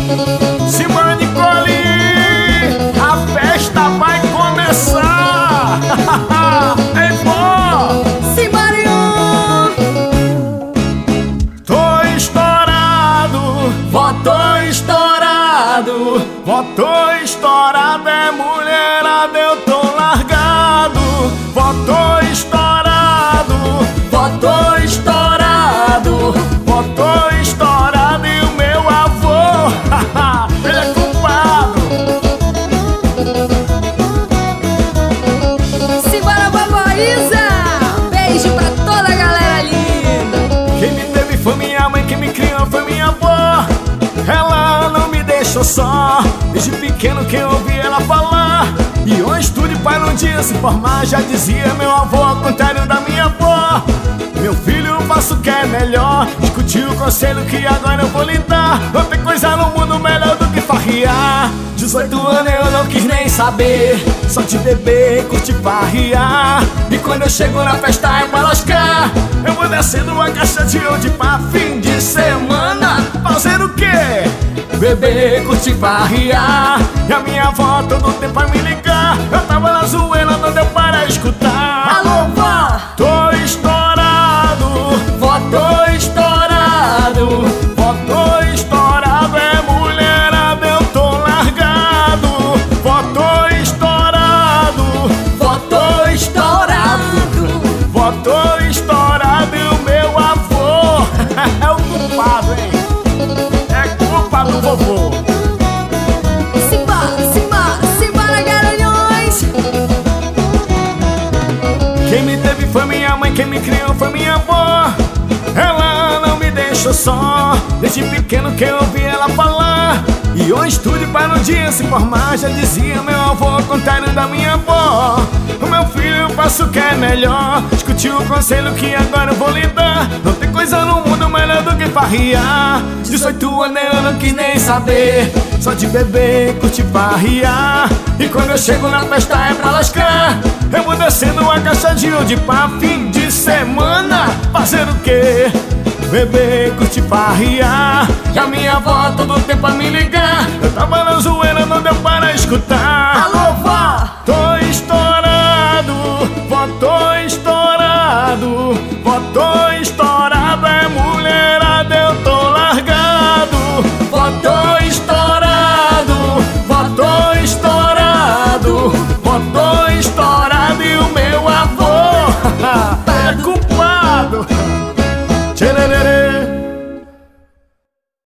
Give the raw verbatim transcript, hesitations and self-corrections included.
Simbora, Nicole, a festa vai começar. Ei, pô, Simbora! tô estourado, vó, tô estourado, vó, tô estourado, é mulherada, eu tô largado. Vó, tô estourado, vó, tô estourado, vó, tô estourado, e o meu avô, ele é culpado. Simbora, vovó Isa! Beijo pra toda a galera linda! Quem me teve foi minha mãe, quem me criou foi minha avó. Ela não me deixou só, desde pequeno quem ouvi ela falar. E um estude para um dia se formar, já dizia meu avô, ao contrário da minha avó. Meu filho, faço o que é melhor, escute o conselho que agora eu vou lhe dar. Não tem coisa no mundo melhor do que farriar. Dezoito anos eu não quis nem saber, só de beber, curtir farriar. E quando eu chego na festa é pra lascar. Eu vou descendo uma caixa de onde pra fim de semana fazer o quê? Beber, curtir, farriar. E a minha avó todo tempo a me ligar. Eu tava na zoeira, não deu para escutar. Alô, vó! Tô estourado, vó, tô estourado, vó, tô estourado, é mulherada, eu tô largado. Vó, tô estourado, vó, tô estourado, vó, tô estourado, e o meu avô é o culpado, hein? É culpa do vovô. Simbora, simbora, simbora, garanhões! Quem me teve foi minha mãe, quem me criou foi minha avó. Ela não me deixou só, desde pequeno que eu ouvi ela falar. E um estude para um dia se formar, já dizia meu avô, ao contrário da minha avó. O meu filho, faço o que é melhor, escute o conselho que agora eu vou lhe dar. Não tem coisa no mundo melhor do que farriar. Dezoito anos eu não quis nem saber, só de beber, curtir, farriar. E quando eu chego na festa é pra lascar. Eu vou descendo uma caixa de onde pra fim de semana fazer o quê? Beber, curtir, farriar. E a minha avó todo tempo a me ligar. Eu tava na zoeira, não deu para escutar.